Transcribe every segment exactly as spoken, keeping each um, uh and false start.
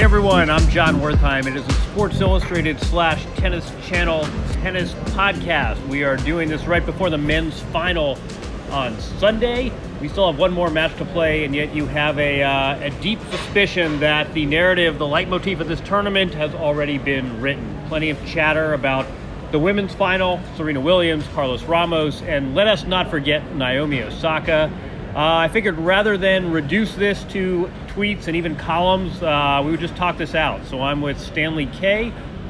Hey everyone, I'm John Wertheim. It is a Sports Illustrated slash Tennis Channel tennis podcast. We are doing this right before the men's final on Sunday. We still have one more match to play, and yet you have a, uh, a deep suspicion that the narrative, the leitmotif of this tournament has already been written. Plenty of chatter about the women's final, Serena Williams, Carlos Ramos, and let us not forget Naomi Osaka. Uh, I figured rather than reduce this to tweets and even columns, uh, we would just talk this out. So I'm with Stanley Kay,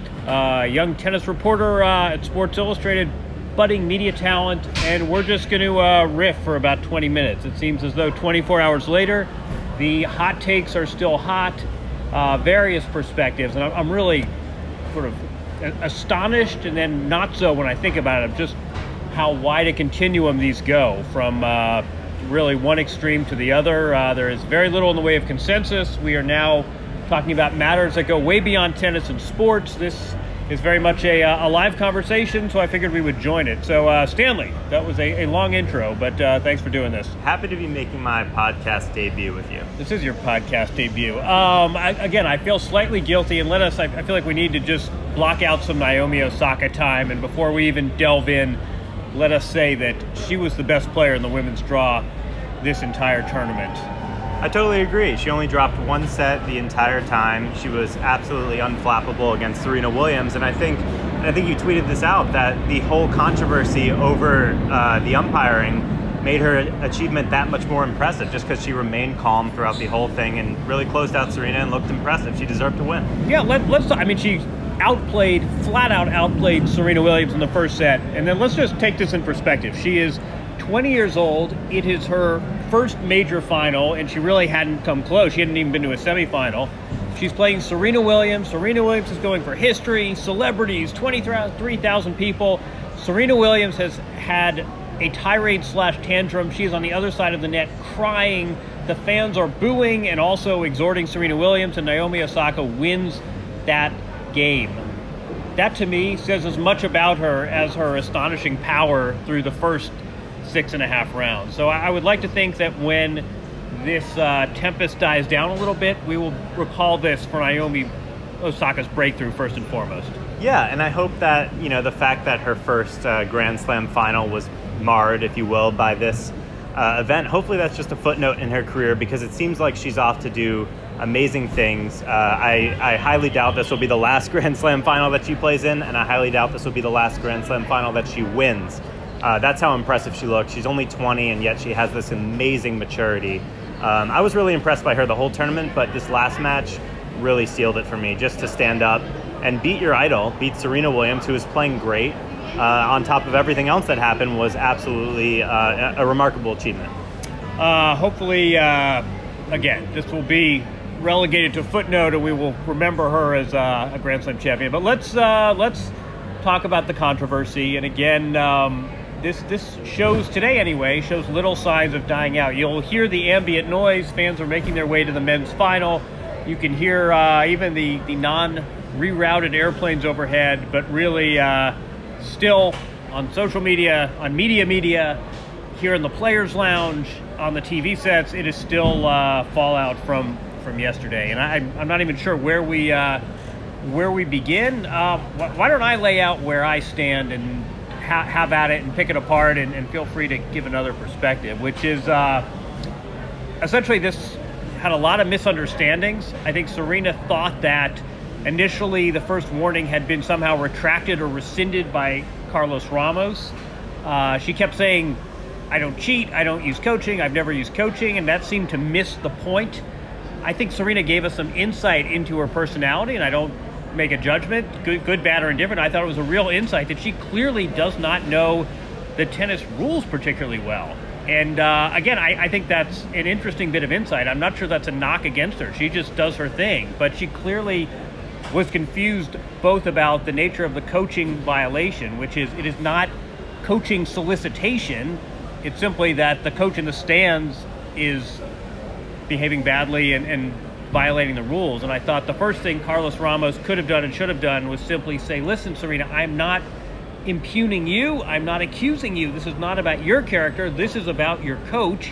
uh, young tennis reporter uh, at Sports Illustrated, budding media talent, and we're just going to uh, riff for about twenty minutes. It seems as though twenty-four hours later, the hot takes are still hot, uh, various perspectives, and I'm really sort of astonished and then not so when I think about it, of just how wide a continuum these go from uh, really one extreme to the other. Uh, there is very little in the way of consensus. We are now talking about matters that go way beyond tennis and sports. This is very much a, a live conversation, so I figured we would join it. So, uh, Stanley, that was a, a long intro, but uh, thanks for doing this. Happy to be making my podcast debut with you. This is your podcast debut. Um, I, again, I feel slightly guilty, and let us, I, I feel like we need to just block out some Naomi Osaka time, and before we even delve in, let us say that she was the best player in the women's draw this entire tournament. I totally agree. She only dropped one set the entire time. She was absolutely unflappable against Serena Williams, and I think and I think you tweeted this out, that the whole controversy over uh, the umpiring made her achievement that much more impressive, just because she remained calm throughout the whole thing and really closed out Serena and looked impressive. She deserved to win. Yeah, let, let's. I mean, she outplayed, flat out outplayed Serena Williams in the first set, and then let's just take this in perspective. She is twenty years old. It is her first major final, and she really hadn't come close. She hadn't even been to a semifinal. She's playing Serena Williams. Serena Williams is going for history, celebrities, twenty-three thousand people. Serena Williams has had a tirade slash tantrum. She is on the other side of the net crying. The fans are booing and also exhorting Serena Williams, and Naomi Osaka wins that game. That, to me, says as much about her as her astonishing power through the first six and a half rounds. So I would like to think that when this uh, tempest dies down a little bit, we will recall this for Naomi Osaka's breakthrough first and foremost. Yeah, and I hope that, you know, the fact that her first uh, Grand Slam final was marred, if you will, by this uh, event, hopefully that's just a footnote in her career, because it seems like she's off to do amazing things. Uh, I, I highly doubt this will be the last Grand Slam final that she plays in, and I highly doubt this will be the last Grand Slam final that she wins. Uh, that's how impressive she looks. She's only twenty, and yet she has this amazing maturity. Um, I was really impressed by her the whole tournament, but this last match really sealed it for me, just to stand up and beat your idol, beat Serena Williams, who was playing great. Uh, on top of everything else that happened, was absolutely uh, a, a remarkable achievement. Uh, hopefully, uh, again, this will be relegated to a footnote, and we will remember her as uh, a Grand Slam champion. But let's uh, let's talk about the controversy. And again, um, this this shows today anyway shows little signs of dying out. You'll hear the ambient noise. Fans are making their way to the men's final. You can hear uh, even the the non-rerouted airplanes overhead. But really, uh, still on social media, on media media, here in the Players Lounge, on the T V sets, it is still uh, fallout from. from yesterday, and I, I'm not even sure where we uh, where we begin. Uh, why don't I lay out where I stand and ha- have at it and pick it apart, and, and feel free to give another perspective, which is uh, essentially this had a lot of misunderstandings. I think Serena thought that initially the first warning had been somehow retracted or rescinded by Carlos Ramos. Uh, she kept saying, I don't cheat, I don't use coaching, I've never used coaching, and that seemed to miss the point. I think Serena gave us some insight into her personality, and I don't make a judgment, good, good, bad, or indifferent. I thought it was a real insight that she clearly does not know the tennis rules particularly well. And uh, again, I, I think that's an interesting bit of insight. I'm not sure that's a knock against her. She just does her thing. But she clearly was confused both about the nature of the coaching violation, which is it is not coaching solicitation. It's simply that the coach in the stands is behaving badly and, and violating the rules. And I thought the first thing Carlos Ramos could have done and should have done was simply say, listen, Serena, I'm not impugning you. I'm not accusing you. This is not about your character. This is about your coach.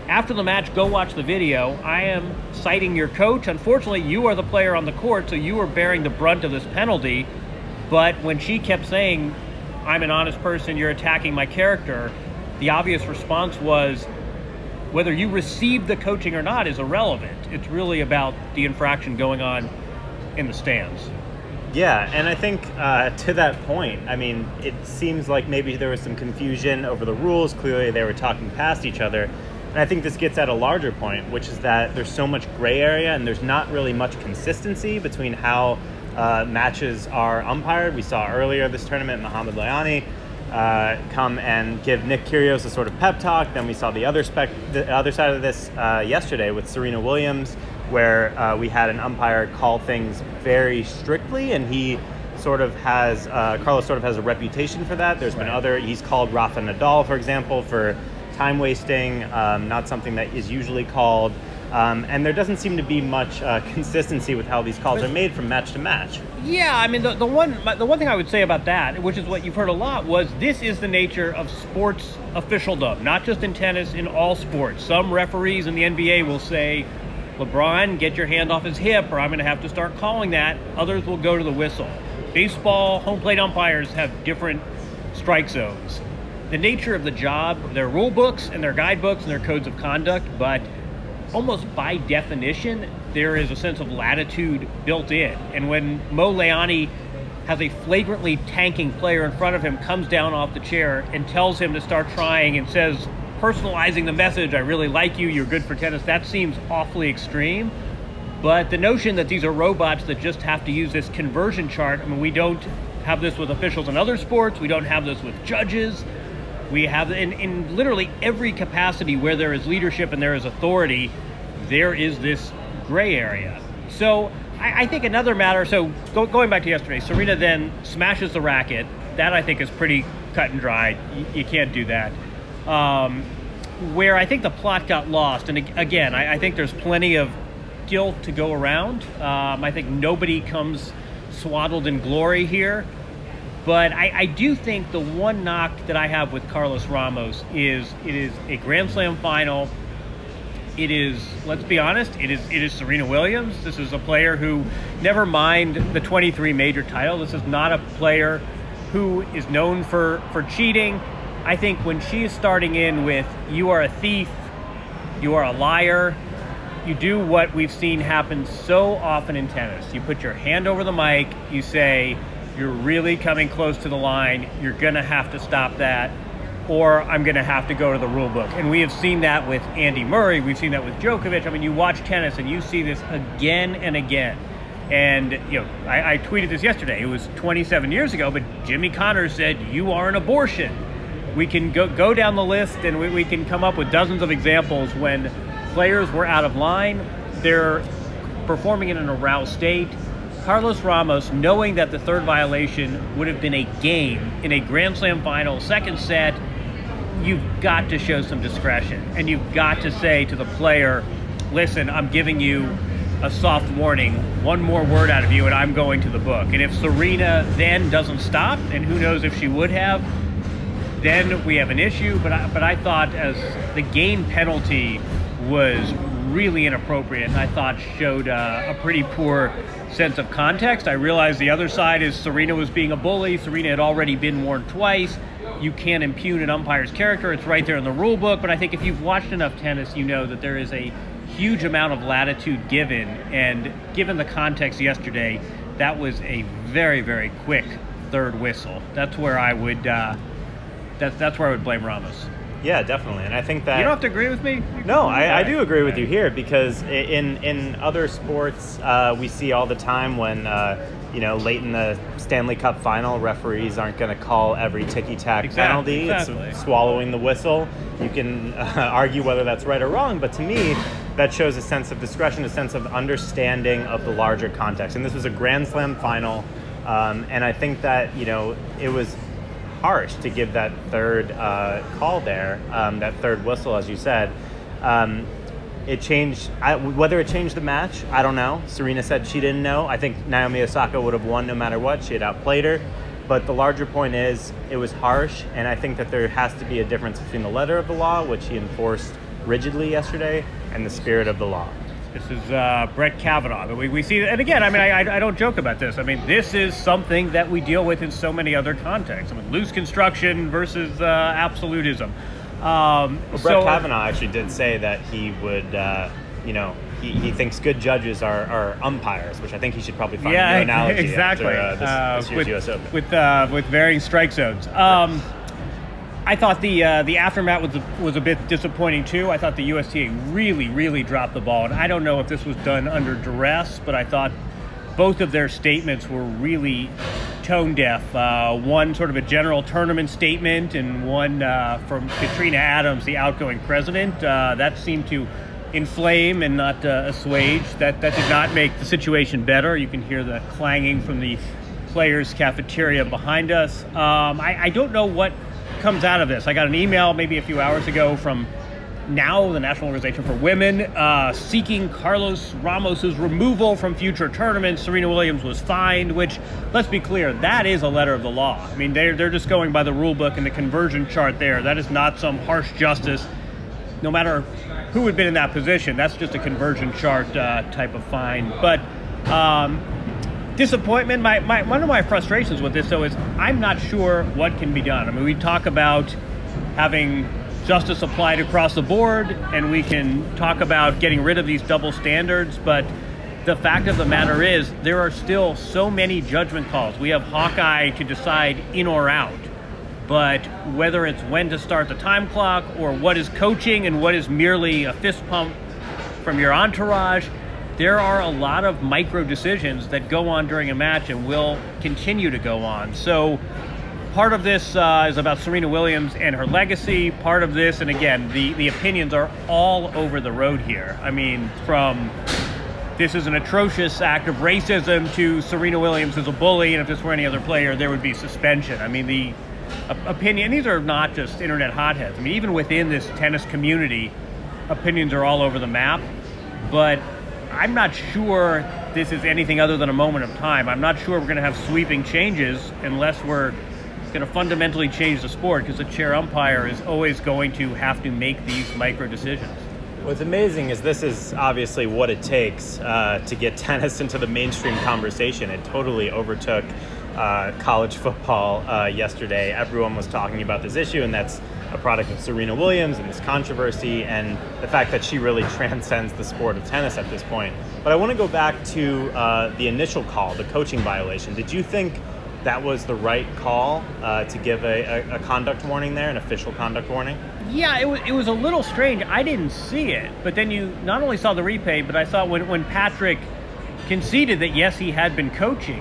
After the match, go watch the video. I am citing your coach. Unfortunately, you are the player on the court, so you are bearing the brunt of this penalty. But when she kept saying, I'm an honest person, you're attacking my character, the obvious response was, whether you received the coaching or not is irrelevant. It's really about the infraction going on in the stands. Yeah, and I think uh, to that point, I mean, it seems like maybe there was some confusion over the rules. Clearly, they were talking past each other. And I think this gets at a larger point, which is that there's so much gray area and there's not really much consistency between how uh, matches are umpired. We saw earlier this tournament, Mohamed Layani uh, come and give Nick Kyrgios a sort of pep talk. Then we saw the other spec, the other side of this uh, yesterday with Serena Williams, where uh, we had an umpire call things very strictly, and he sort of has, uh, Carlos sort of has a reputation for that. There's right. been other, he's called Rafa Nadal, for example, for time wasting, um, not something that is usually called. Um, and there doesn't seem to be much uh, consistency with how these calls are made from match to match. Yeah, I mean, the, the one the one thing I would say about that, which is what you've heard a lot, was this is the nature of sports officialdom, not just in tennis, in all sports. Some referees in the N B A will say, LeBron, get your hand off his hip, or I'm going to have to start calling that. Others will go to the whistle. Baseball, home plate umpires have different strike zones. The nature of the job, their rule books and their guidebooks and their codes of conduct, but almost by definition, there is a sense of latitude built in. And when Mo Layani has a flagrantly tanking player in front of him, comes down off the chair and tells him to start trying and says, personalizing the message, I really like you, you're good for tennis, that seems awfully extreme. But the notion that these are robots that just have to use this conversion chart, I mean, we don't have this with officials in other sports, we don't have this with judges. We have, in, in literally every capacity where there is leadership and there is authority, there is this gray area. So I, I think another matter, so go, going back to yesterday, Serena then smashes the racket. That I think is pretty cut and dry. You, you can't do that. Um, where I think the plot got lost, and again, I, I think there's plenty of guilt to go around. Um, I think nobody comes swaddled in glory here. But I, I do think the one knock that I have with Carlos Ramos is it is a Grand Slam final. It is, let's be honest, it is it is Serena Williams. This is a player who, never mind the twenty-three major title, this is not a player who is known for, for cheating. I think when she is starting in with, you are a thief, you are a liar, you do what we've seen happen so often in tennis. You put your hand over the mic, you say, you're really coming close to the line, you're gonna have to stop that, or I'm gonna have to go to the rule book. And we have seen that with Andy Murray, we've seen that with Djokovic. I mean, you watch tennis and you see this again and again. And, you know, I, I tweeted this yesterday, it was twenty-seven years ago, but Jimmy Connors said, you are an abortion. We can go, go down the list and we, we can come up with dozens of examples when players were out of line, they're performing in an aroused state. Carlos Ramos, knowing that the third violation would have been a game in a Grand Slam final, second set, you've got to show some discretion. And you've got to say to the player, listen, I'm giving you a soft warning, one more word out of you and I'm going to the book. And if Serena then doesn't stop, and who knows if she would have, then we have an issue. But I, but I thought as the game penalty was really inappropriate, and I thought showed uh, a pretty poor sense of context. I realized the other side is Serena was being a bully. Serena had already been warned twice. You can't impugn an umpire's character. It's right there in the rule book. But I think if you've watched enough tennis, you know that there is a huge amount of latitude given. And given the context yesterday, that was a very, very quick third whistle. That's where I would. Uh, that's that's where I would blame Ramos. Yeah, definitely, and I think that you don't have to agree with me. No, I, I do agree with you here, because in in other sports uh, we see all the time when uh, you know late in the Stanley Cup final, referees aren't going to call every ticky-tack exactly, penalty. Exactly. It's swallowing the whistle. You can uh, argue whether that's right or wrong, but to me, that shows a sense of discretion, a sense of understanding of the larger context. And this was a Grand Slam final, um, and I think that you know it was harsh to give that third uh, call there, um, that third whistle, as you said. Um, it changed, I, whether it changed the match, I don't know. Serena said she didn't know. I think Naomi Osaka would have won no matter what. She had outplayed her. But the larger point is, it was harsh, and I think that there has to be a difference between the letter of the law, which he enforced rigidly yesterday and the spirit of the law. This is uh, Brett Kavanaugh. We, we see, and again, I mean, I, I don't joke about this. I mean, this is something that we deal with in so many other contexts. I mean, loose construction versus uh, absolutism. Um, well, Brett so, Kavanaugh actually did say that he would, uh, you know, he, he thinks good judges are, are umpires, which I think he should probably find yeah, a new analogy exactly. after uh, this, this year's with, U S Open. With, uh, with varying strike zones. Um, I thought the uh, the aftermath was a, was a bit disappointing too. I thought the U S T A really, really dropped the ball, and I don't know if this was done under duress, but I thought both of their statements were really tone deaf. Uh, one sort of a general tournament statement, and one uh, from Katrina Adams, the outgoing president. Uh, that seemed to inflame and not uh, assuage. That that did not make the situation better. You can hear the clanging from the players' cafeteria behind us. Um, I, I don't know what comes out of this. I got an email maybe a few hours ago from NOW, the National Organization for Women, uh, seeking Carlos Ramos's removal from future tournaments. Serena Williams was fined, which, let's be clear, that is a letter of the law. I mean, they're, they're just going by the rule book and the conversion chart there. That is not some harsh justice. No matter who had been in that position, that's just a conversion chart uh, type of fine. But um, disappointment, my, my one of my frustrations with this, though, is I'm not sure what can be done. I mean, we talk about having justice applied across the board, and we can talk about getting rid of these double standards, but the fact of the matter is there are still so many judgment calls. We have Hawkeye to decide in or out, but whether it's when to start the time clock or what is coaching and what is merely a fist pump from your entourage, there are a lot of micro decisions that go on during a match and will continue to go on. So part of this uh, is about Serena Williams and her legacy. Part of this, and again, the, the opinions are all over the road here. I mean, from this is an atrocious act of racism to Serena Williams is a bully, and if this were any other player, there would be suspension. I mean, the uh, opinion, these are not just internet hotheads. I mean, even within this tennis community, opinions are all over the map. But I'm not sure this is anything other than a moment of time. I'm not sure we're going to have sweeping changes unless we're going to fundamentally change the sport, because the chair umpire is always going to have to make these micro decisions. What's amazing is this is obviously what it takes uh, to get tennis into the mainstream conversation. It totally overtook uh, college football uh, yesterday. Everyone was talking about this issue, and that's a product of Serena Williams and this controversy and the fact that she really transcends the sport of tennis at this point. But I want to go back to uh, the initial call, the coaching violation. Did you think that was the right call uh, to give a, a, a conduct warning there, an official conduct warning? Yeah, it was, it was a little strange. I didn't see it, but then you not only saw the replay, but I saw when, when Patrick conceded that, yes, he had been coaching,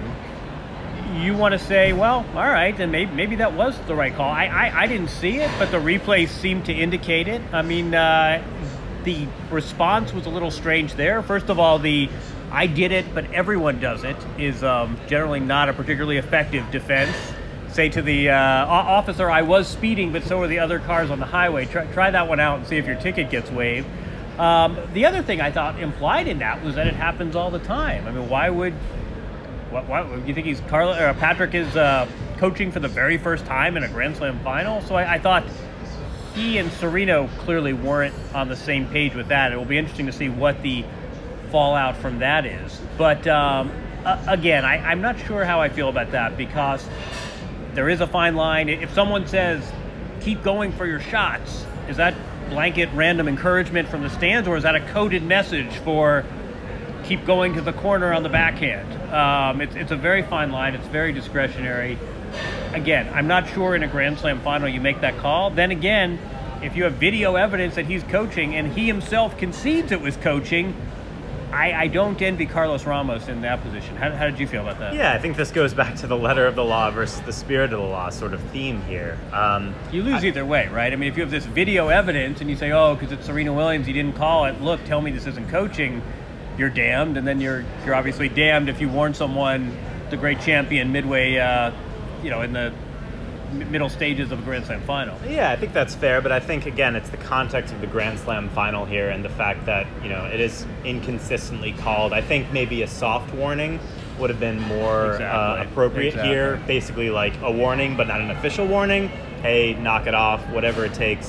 you want to say, well, all right, then maybe, maybe that was the right call. I, I, I didn't see it, but the replay seemed to indicate it. I mean, uh, the response was a little strange there. First of all, the I did it, but everyone does it is um, generally not a particularly effective defense. Say to the uh, officer, I was speeding, but so were the other cars on the highway. Try, try that one out and see if your ticket gets waived. Um, the other thing I thought implied in that was that it happens all the time. I mean, why would... What, what, you think he's Carla, or Patrick is uh, coaching for the very first time in a Grand Slam final? So I, I thought he and Serena clearly weren't on the same page with that. It will be interesting to see what the fallout from that is. But um, uh, again, I, I'm not sure how I feel about that, because there is a fine line. If someone says, keep going for your shots, is that blanket random encouragement from the stands, or is that a coded message for keep going to the corner on the backhand? Um, it's, it's a very fine line. It's very discretionary. Again, I'm not sure in a Grand Slam final you make that call. Then again, if you have video evidence that he's coaching and he himself concedes it was coaching, I, I don't envy Carlos Ramos in that position. How, how did you feel about that? Yeah, I think this goes back to the letter of the law versus the spirit of the law sort of theme here. Um, you lose I, either way, right? I mean, if you have this video evidence and you say, oh, because it's Serena Williams, he didn't call it, look, tell me this isn't coaching, you're damned. And then you're you're obviously damned if you warn someone, the great champion, midway, uh, you know, in the middle stages of a Grand Slam final. Yeah, I think that's fair, but I think, again, it's the context of the Grand Slam final here and the fact that, you know, it is inconsistently called. I think maybe a soft warning would have been more exactly. uh, appropriate exactly. here. Basically like a warning, but not an official warning. Hey, knock it off, whatever it takes.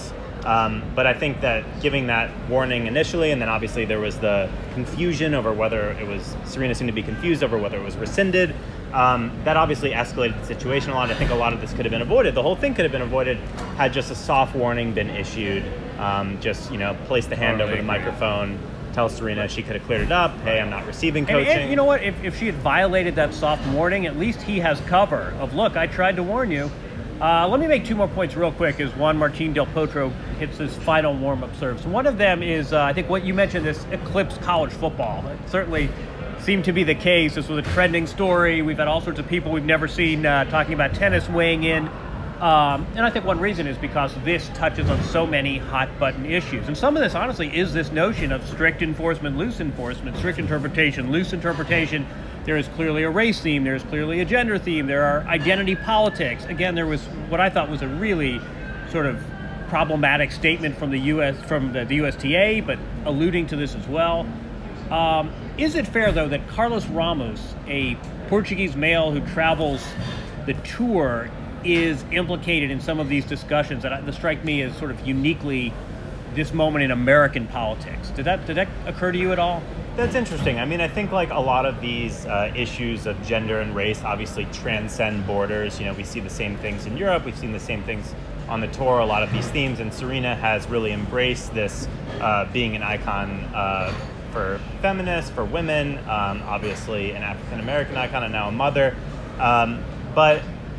Um, but I think that giving that warning initially, and then obviously there was the confusion over whether it was, Serena seemed to be confused over whether it was rescinded. Um, that obviously escalated the situation a lot. I think a lot of this could have been avoided. The whole thing could have been avoided had just a soft warning been issued. Um, just, you know, place the hand over the microphone, tell Serena she could have cleared it up. Hey, I'm not receiving coaching. And, and you know what? If, if she had violated that soft warning, at least he has cover of, look, I tried to warn you. Uh, let me make two more points real quick as Juan Martín del Potro hits his final warm-up serves. One of them is, uh, I think what you mentioned, this eclipse college football. It certainly seemed to be the case. This was a trending story. We've had all sorts of people we've never seen uh, talking about tennis weighing in. Um, and I think one reason is because this touches on so many hot-button issues. And some of this, honestly, is this notion of strict enforcement, loose enforcement, strict interpretation, loose interpretation. There is clearly a race theme. There is clearly a gender theme. There are identity politics. Again, there was what I thought was a really sort of problematic statement from the U S from the, the U S T A, but alluding to this as well. Um, is it fair, though, that Carlos Ramos, a Portuguese male who travels the tour, is implicated in some of these discussions that, that strike me as sort of uniquely this moment in American politics? Did that did that occur to you at all? That's interesting. I mean, I think like a lot of these uh, issues of gender and race obviously transcend borders. You know, we see the same things in Europe. We've seen the same things on the tour, a lot of these themes. And Serena has really embraced this uh, being an icon uh, for feminists, for women, um, obviously an African-American icon and now a mother. Um, but,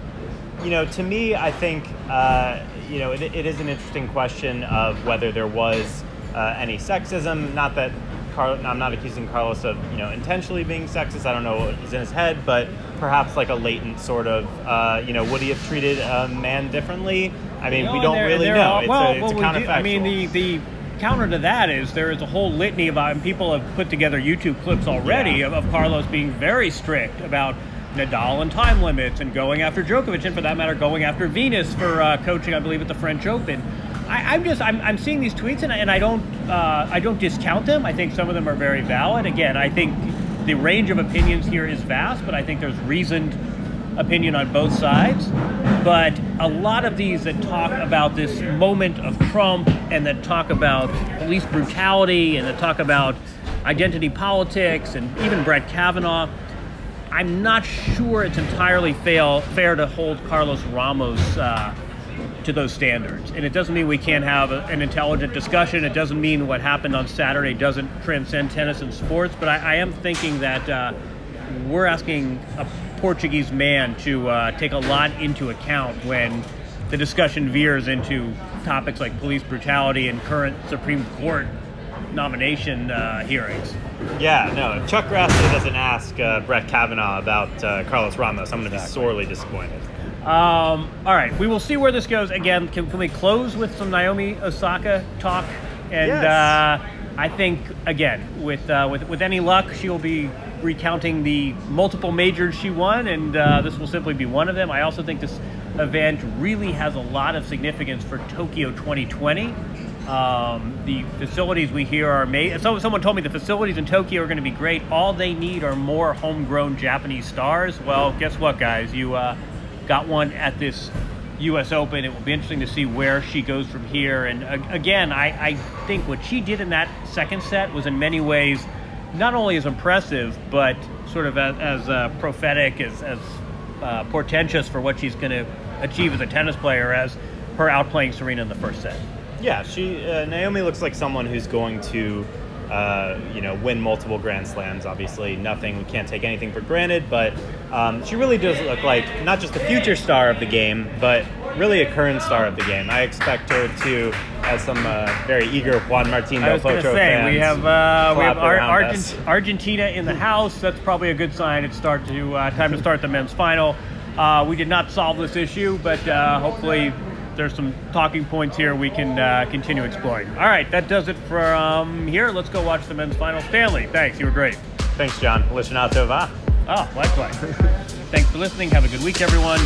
you know, to me, I think, uh, you know, it, it is an interesting question of whether there was uh, any sexism. Not that Carl, I'm not accusing Carlos of, you know, intentionally being sexist. I don't know what is in his head, but perhaps like a latent sort of, uh, you know, would he have treated a man differently? I mean, You know, we don't there- really there know. are- It's well, a, it's well, a we do- counterfactual. I mean, the, the counter to that is there is a whole litany about, and people have put together YouTube clips already Yeah. of, of Carlos being very strict about Nadal and time limits and going after Djokovic, and for that matter, going after Venus for uh, coaching, I believe, at the French Open. I, I'm just, I'm, I'm seeing these tweets, and, and I don't, uh, I don't discount them. I think some of them are very valid. Again, I think the range of opinions here is vast, but I think there's reasoned opinion on both sides. But a lot of these that talk about this moment of Trump, and that talk about police brutality, and that talk about identity politics, and even Brett Kavanaugh, I'm not sure it's entirely fail, fair to hold Carlos Ramos uh, to those standards. And it doesn't mean we can't have a, an intelligent discussion. It doesn't mean what happened on Saturday doesn't transcend tennis and sports. But I, I am thinking that uh, we're asking a Portuguese man to uh, take a lot into account when the discussion veers into topics like police brutality and current Supreme Court nomination uh, hearings. Yeah, no, if Chuck Grassley doesn't ask uh, Brett Kavanaugh about uh, Carlos Ramos, I'm going to Exactly. be sorely disappointed. Um, all right, we will see where this goes. Again, can, can we close with some Naomi Osaka talk? And Yes. uh, I think, again, with, uh, with with any luck, she will be recounting the multiple majors she won, and uh, this will simply be one of them. I also think this event really has a lot of significance for Tokyo twenty twenty. Um, the facilities we hear are made. So, someone told me the facilities in Tokyo are going to be great. All they need are more homegrown Japanese stars. Well, guess what, guys? You uh, got one at this U S Open. It will be interesting to see where she goes from here. And uh, again, I, I think what she did in that second set was in many ways not only as impressive, but sort of as, as uh, prophetic, as, as uh, portentous for what she's going to achieve as a tennis player, as her outplaying Serena in the first set. Yeah, she uh, Naomi looks like someone who's going to, uh, you know, win multiple Grand Slams. Obviously, nothing, we can't take anything for granted, but um, she really does look like not just the future star of the game, but really a current star of the game. I expect her to, as some uh, very eager Juan Martín I del was going Potro to say, fans, we have, uh, we have clap Ar- around Argent- us. Argentina in the house. That's probably a good sign. It's start to uh, time to start the men's final. Uh, we did not solve this issue, but uh, hopefully there's some talking points here we can uh, continue exploring. All right, that does it from here. Let's go watch the men's final. Stanley, thanks. You were great. Thanks, John. Listen tova. Oh, likewise. Thanks for listening. Have a good week, everyone.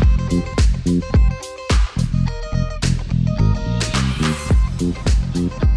Thank you.